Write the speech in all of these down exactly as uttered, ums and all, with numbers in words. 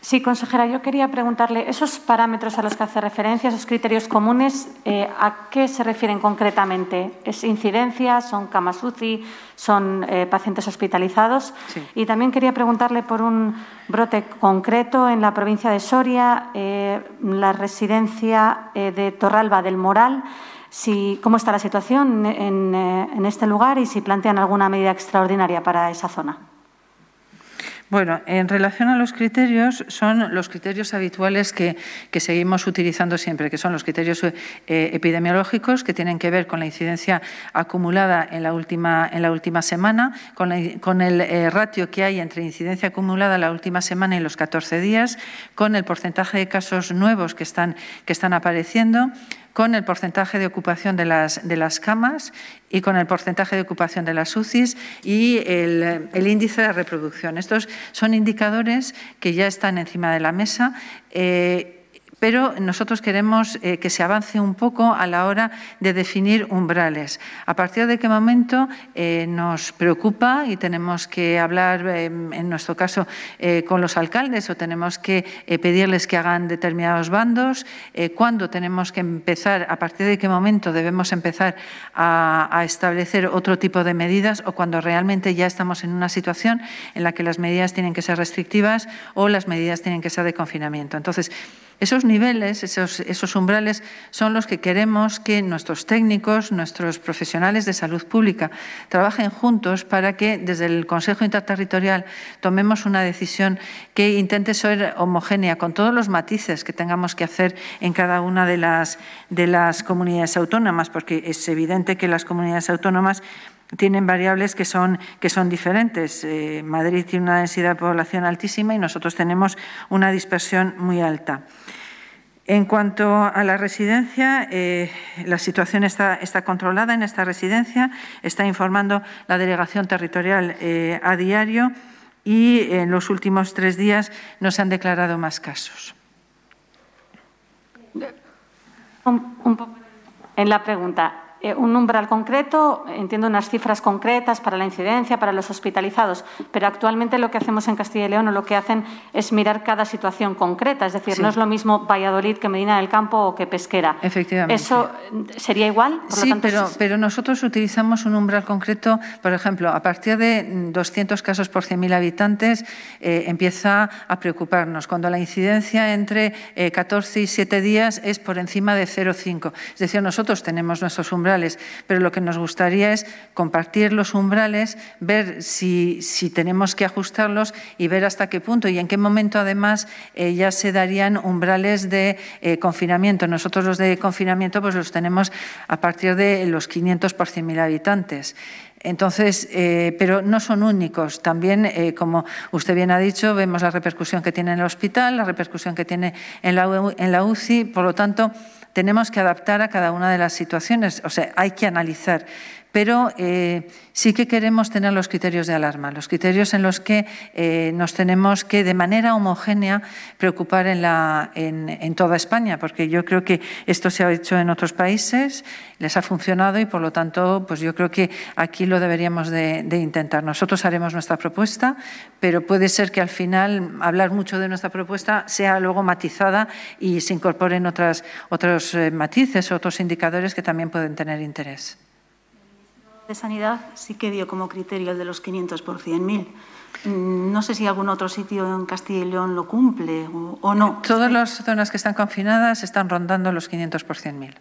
Sí, consejera, yo quería preguntarle, esos parámetros a los que hace referencia, esos criterios comunes, eh, ¿a qué se refieren concretamente? ¿Es incidencia? ¿Son camas U C I? ¿Son eh, pacientes hospitalizados? Sí. Y también quería preguntarle por un brote concreto en la provincia de Soria, eh, la residencia eh, de Torralba del Moral. Si, ¿Cómo está la situación en, eh, en este lugar y si plantean alguna medida extraordinaria para esa zona? Bueno, en relación a los criterios, son los criterios habituales que, que seguimos utilizando siempre, que son los criterios eh, epidemiológicos, que tienen que ver con la incidencia acumulada en la última, en la última semana, con, la, con el eh, ratio que hay entre incidencia acumulada en la última semana y los catorce días, con el porcentaje de casos nuevos que están, que están apareciendo, con el porcentaje de ocupación de las, de las camas y con el porcentaje de ocupación de las U C Is y el, el índice de reproducción. Estos son indicadores que ya están encima de la mesa, eh, pero nosotros queremos eh, que se avance un poco a la hora de definir umbrales. ¿A partir de qué momento eh, nos preocupa y tenemos que hablar, eh, en nuestro caso, eh, con los alcaldes o tenemos que eh, pedirles que hagan determinados bandos? Eh, ¿Cuándo tenemos que empezar, a partir de qué momento debemos empezar a, a establecer otro tipo de medidas o cuando realmente ya estamos en una situación en la que las medidas tienen que ser restrictivas o las medidas tienen que ser de confinamiento? Entonces, esos niveles, esos, esos umbrales son los que queremos que nuestros técnicos, nuestros profesionales de salud pública trabajen juntos para que desde el Consejo Interterritorial tomemos una decisión que intente ser homogénea con todos los matices que tengamos que hacer en cada una de las, de las comunidades autónomas, porque es evidente que las comunidades autónomas tienen variables que son, que son diferentes. Eh, Madrid tiene una densidad de población altísima y nosotros tenemos una dispersión muy alta. En cuanto a la residencia, eh, la situación está, está controlada en esta residencia, está informando la Delegación Territorial eh, a diario y en los últimos tres días no se han declarado más casos. Un, un poco en la pregunta. Eh, un umbral concreto, entiendo unas cifras concretas para la incidencia, para los hospitalizados, pero actualmente lo que hacemos en Castilla y León o lo que hacen es mirar cada situación concreta, es decir, sí. No es lo mismo Valladolid que Medina del Campo o que Pesquera. Efectivamente. ¿Eso sería igual? Por sí, lo tanto, pero, es... pero nosotros utilizamos un umbral concreto, por ejemplo, a partir de doscientos casos por cien mil habitantes eh, empieza a preocuparnos. Cuando la incidencia entre eh, catorce y siete días es por encima de cero coma cinco. Es decir, nosotros tenemos nuestros umbrales, pero lo que nos gustaría es compartir los umbrales, ver si, si tenemos que ajustarlos y ver hasta qué punto y en qué momento además eh, ya se darían umbrales de eh, confinamiento. Nosotros los de confinamiento pues los tenemos a partir de los quinientos por cien mil habitantes. Entonces, eh, pero no son únicos. También, eh, como usted bien ha dicho, vemos la repercusión que tiene en el hospital, la repercusión que tiene en la, en la U C I. Por lo tanto, tenemos que adaptar a cada una de las situaciones. O sea, hay que analizar. Pero eh, sí que queremos tener los criterios de alarma, los criterios en los que eh, nos tenemos que, de manera homogénea, preocupar en, la, en, en toda España, porque yo creo que esto se ha hecho en otros países, les ha funcionado y, por lo tanto, pues yo creo que aquí lo deberíamos de, de intentar. Nosotros haremos nuestra propuesta, pero puede ser que al final hablar mucho de nuestra propuesta sea luego matizada y se incorporen otras, otros eh, matices, otros indicadores que también pueden tener interés. De Sanidad sí que dio como criterio el de los quinientos por cien mil. No sé si algún otro sitio en Castilla y León lo cumple o, o no. Todas las zonas que están confinadas están rondando los quinientos por cien mil.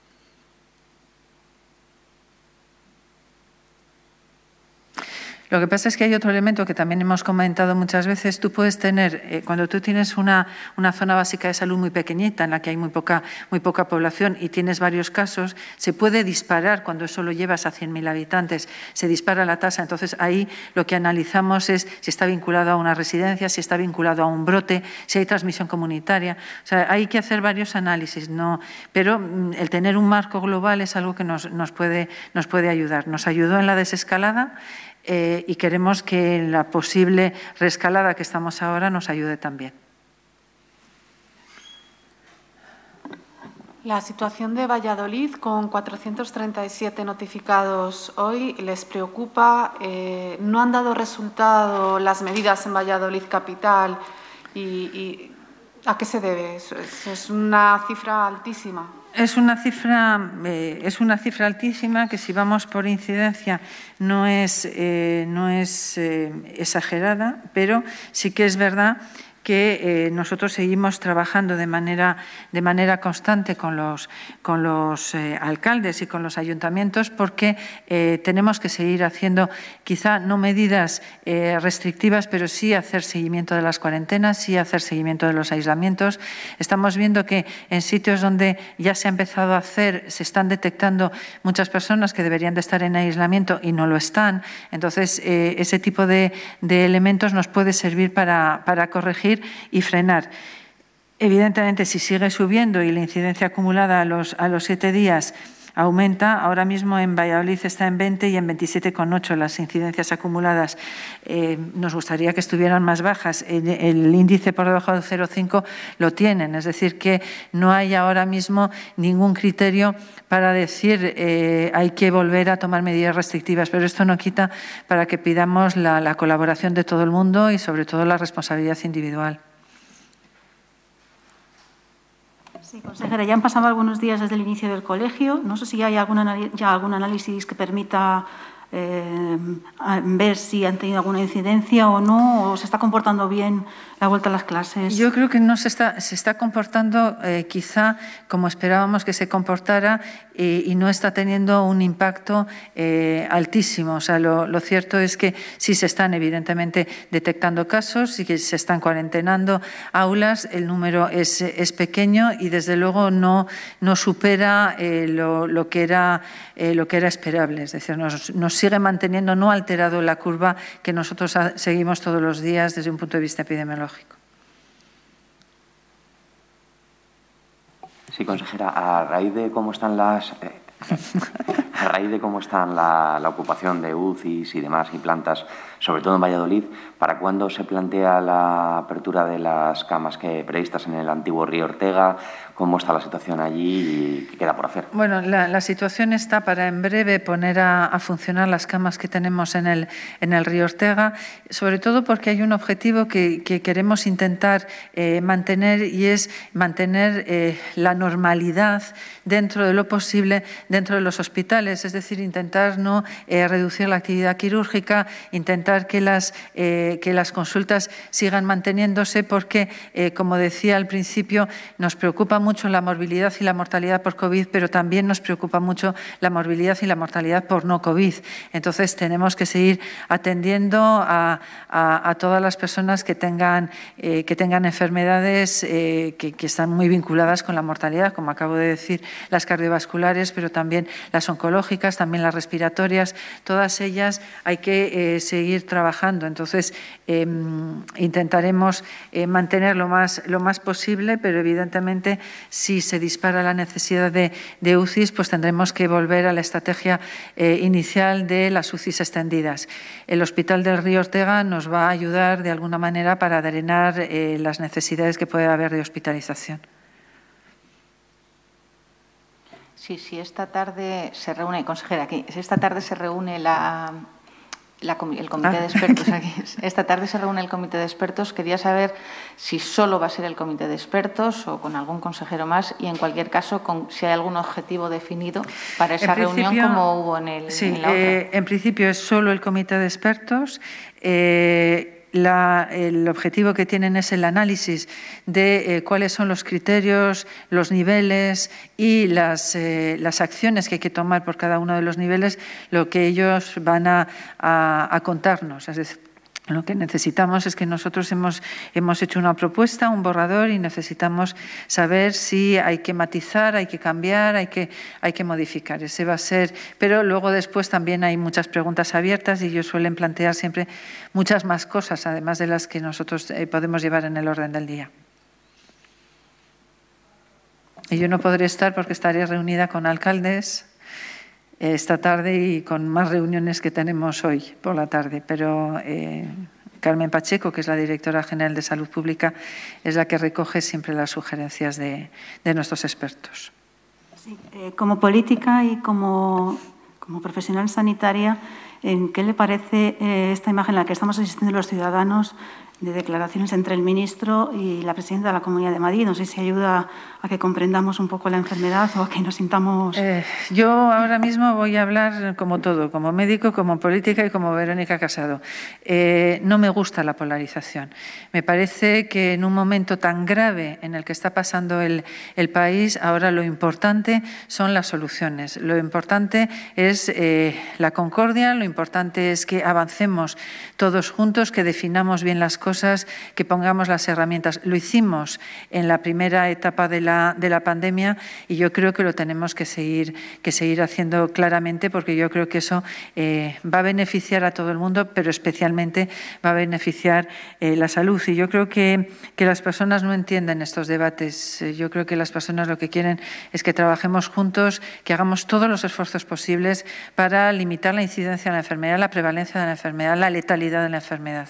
Lo que pasa es que hay otro elemento que también hemos comentado muchas veces. Tú puedes tener, eh, cuando tú tienes una, una zona básica de salud muy pequeñita, en la que hay muy poca, muy poca población y tienes varios casos, se puede disparar cuando eso lo llevas a cien mil habitantes, se dispara la tasa. Entonces, ahí lo que analizamos es si está vinculado a una residencia, si está vinculado a un brote, si hay transmisión comunitaria. O sea, hay que hacer varios análisis, ¿no? Pero el tener un marco global es algo que nos, nos, puede, nos puede ayudar. Nos ayudó en la desescalada. Eh, y queremos que la posible reescalada que estamos ahora nos ayude también. La situación de Valladolid, con cuatrocientos treinta y siete notificados hoy, les preocupa. Eh, no han dado resultado las medidas en Valladolid capital ¿Y, y a qué se debe? Es, es una cifra altísima. Es una cifra, eh, es una cifra altísima que, si vamos por incidencia, no es, eh, no es eh, exagerada, pero sí que es verdad que eh, nosotros seguimos trabajando de manera, de manera constante con los, con los eh, alcaldes y con los ayuntamientos, porque eh, tenemos que seguir haciendo, quizá no medidas eh, restrictivas, pero sí hacer seguimiento de las cuarentenas, sí hacer seguimiento de los aislamientos. Estamos viendo que en sitios donde ya se ha empezado a hacer, se están detectando muchas personas que deberían de estar en aislamiento y no lo están. Entonces, eh, ese tipo de, de elementos nos puede servir para, para corregir y frenar. Evidentemente, si sigue subiendo y la incidencia acumulada a los, a los siete días aumenta, ahora mismo en Valladolid está en veinte y en veintisiete coma ocho las incidencias acumuladas. Eh, nos gustaría que estuvieran más bajas. El, el índice por debajo de cero coma cinco lo tienen, es decir, que no hay ahora mismo ningún criterio para decir eh, hay que volver a tomar medidas restrictivas, pero esto no quita para que pidamos la, la colaboración de todo el mundo y sobre todo la responsabilidad individual. Sí, consejera, ya han pasado algunos días desde el inicio del colegio. No sé si ya hay algún, ya algún análisis que permita eh, ver si han tenido alguna incidencia o no, o se está comportando bien la vuelta a las clases. Yo creo que no se está, se está comportando eh, quizá como esperábamos que se comportara eh, y no está teniendo un impacto eh, altísimo. O sea, lo, lo cierto es que sí se están evidentemente detectando casos, sí que se están cuarentenando aulas, el número es, es pequeño y desde luego no, no supera eh, lo, lo, que era, eh, lo que era esperable. Es decir, nos, nos sigue manteniendo, no ha alterado la curva que nosotros seguimos todos los días desde un punto de vista epidemiológico. Sí, consejera, a raíz de cómo están las eh, a raíz de cómo están la, la ocupación de U C Is y demás y plantas, sobre todo en Valladolid, ¿para cuándo se plantea la apertura de las camas que previstas en el antiguo Río Ortega? ¿Cómo está la situación allí y qué queda por hacer? Bueno, la, la situación está para en breve poner a, a funcionar las camas que tenemos en el, en el Río Ortega, sobre todo porque hay un objetivo que, que queremos intentar eh, mantener y es mantener eh, la normalidad dentro de lo posible dentro de los hospitales, es decir, intentar no eh, reducir la actividad quirúrgica, intentar que las, eh, que las consultas sigan manteniéndose porque, eh, como decía al principio, nos preocupa mucho la morbilidad y la mortalidad por COVID, pero también nos preocupa mucho la morbilidad y la mortalidad por no COVID. Entonces, tenemos que seguir atendiendo a, a, a todas las personas que tengan, eh, que tengan enfermedades eh, que, que están muy vinculadas con la mortalidad, como acabo de decir, las cardiovasculares, pero también las oncológicas, también las respiratorias. Todas ellas hay que eh, seguir trabajando. Entonces, eh, intentaremos eh, mantener lo más, lo más posible, pero evidentemente si se dispara la necesidad de, de U C Is, pues tendremos que volver a la estrategia eh, inicial de las U C Is extendidas. El Hospital del Río Ortega nos va a ayudar de alguna manera para drenar eh, las necesidades que puede haber de hospitalización. Sí, sí, esta tarde se reúne, consejera, aquí, esta tarde se reúne la, la, el comité ah. de expertos. Aquí. Esta tarde se reúne el comité de expertos. Quería saber si solo va a ser el comité de expertos o con algún consejero más y, en cualquier caso, con, si hay algún objetivo definido para esa reunión como hubo en, el, sí, en la otra. Eh, en principio es solo el comité de expertos. Eh, La, el objetivo que tienen es el análisis de eh, cuáles son los criterios, los niveles y las, eh, las acciones que hay que tomar por cada uno de los niveles, lo que ellos van a, a, a contarnos. Es decir, lo que necesitamos es que nosotros hemos, hemos hecho una propuesta, un borrador, y necesitamos saber si hay que matizar, hay que cambiar, hay que, hay que modificar. Ese va a ser, pero luego después también hay muchas preguntas abiertas y ellos suelen plantear siempre muchas más cosas, además de las que nosotros eh, podemos llevar en el orden del día. Y yo no podré estar porque estaré reunida con alcaldes esta tarde y con más reuniones que tenemos hoy por la tarde, pero eh, Carmen Pacheco, que es la directora general de Salud Pública, es la que recoge siempre las sugerencias de, de nuestros expertos. Sí, eh, como política y como, como profesional sanitaria, ¿en qué le parece eh, esta imagen en la que estamos asistiendo los ciudadanos de declaraciones entre el ministro y la presidenta de la Comunidad de Madrid. No sé si ayuda a que comprendamos un poco la enfermedad o a que nos sintamos... Eh, yo ahora mismo voy a hablar como todo, como médico, como política y como Verónica Casado. Eh, no me gusta la polarización. Me parece que en un momento tan grave en el que está pasando el, el país, ahora lo importante son las soluciones. Lo importante es eh, la concordia, lo importante es que avancemos todos juntos, que definamos bien las cosas, que pongamos las herramientas. Lo hicimos en la primera etapa de la, de la pandemia y yo creo que lo tenemos que seguir, que seguir haciendo claramente, porque yo creo que eso eh, va a beneficiar a todo el mundo, pero especialmente va a beneficiar eh, la salud. Y yo creo que, que las personas no entienden estos debates. Yo creo que las personas lo que quieren es que trabajemos juntos, que hagamos todos los esfuerzos posibles para limitar la incidencia de la enfermedad, la prevalencia de la enfermedad, la letalidad de la enfermedad.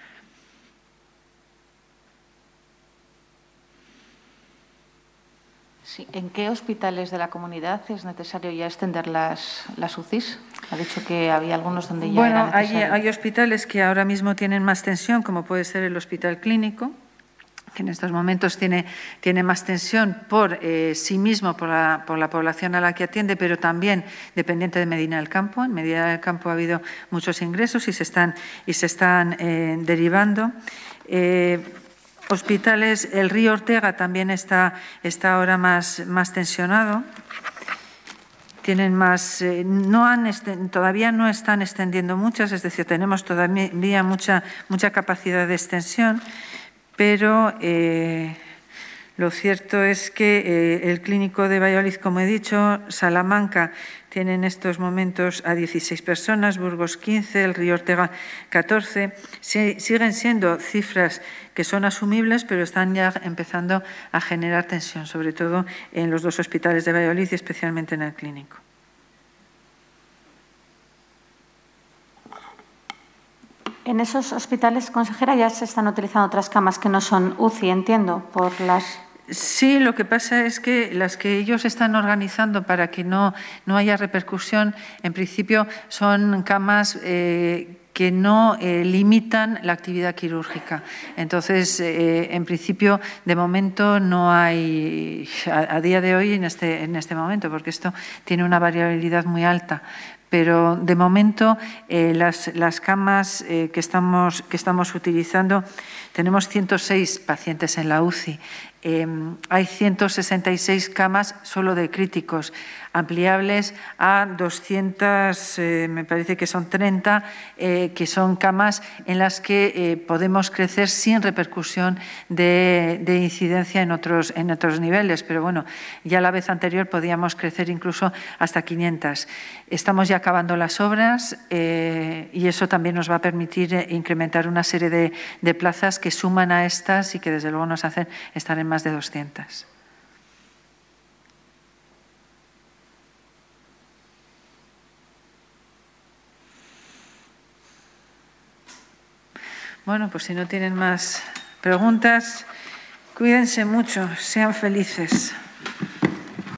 Sí. ¿En qué hospitales de la comunidad es necesario ya extender las, las U C Is? Ha dicho que había algunos donde ya bueno, era necesario. Hay, hay hospitales que ahora mismo tienen más tensión, como puede ser el Hospital Clínico, que en estos momentos tiene, tiene más tensión por eh, sí mismo, por la, por la población a la que atiende, pero también dependiente de Medina del Campo. En Medina del Campo ha habido muchos ingresos y se están, y se están eh, derivando. Eh, Hospitales, el Río Ortega también está, está ahora más, más tensionado. Tienen más, eh, no han, todavía no están extendiendo muchas, es decir, tenemos todavía mucha, mucha capacidad de extensión, pero eh, lo cierto es que eh, el Clínico de Valladolid, como he dicho, Salamanca tiene en estos momentos a dieciséis personas, Burgos quince, el Río Ortega catorce. Sí, siguen siendo cifras que son asumibles, pero están ya empezando a generar tensión, sobre todo en los dos hospitales de Valladolid y especialmente en el Clínico. En esos hospitales, consejera, ya se están utilizando otras camas que no son U C I, entiendo, por las... Sí, lo que pasa es que las que ellos están organizando para que no, no haya repercusión, en principio son camas eh, que no eh, limitan la actividad quirúrgica. Entonces, eh, en principio, de momento no hay, a, a día de hoy, en este, en este momento, porque esto tiene una variabilidad muy alta. Pero de momento eh, las, las camas eh, que, estamos, que estamos utilizando, tenemos ciento seis pacientes en la U C I. Eh, hay ciento sesenta y seis camas solo de críticos, ampliables a doscientas, eh, me parece que son treinta, eh, que son camas en las que eh, podemos crecer sin repercusión de, de incidencia en otros, en otros niveles. Pero bueno, ya la vez anterior podíamos crecer incluso hasta quinientas. Estamos ya acabando las obras eh, y eso también nos va a permitir eh, incrementar una serie de, de plazas que suman a estas y que desde luego nos hacen estar en más de doscientas. Bueno, pues si no tienen más preguntas, cuídense mucho, sean felices.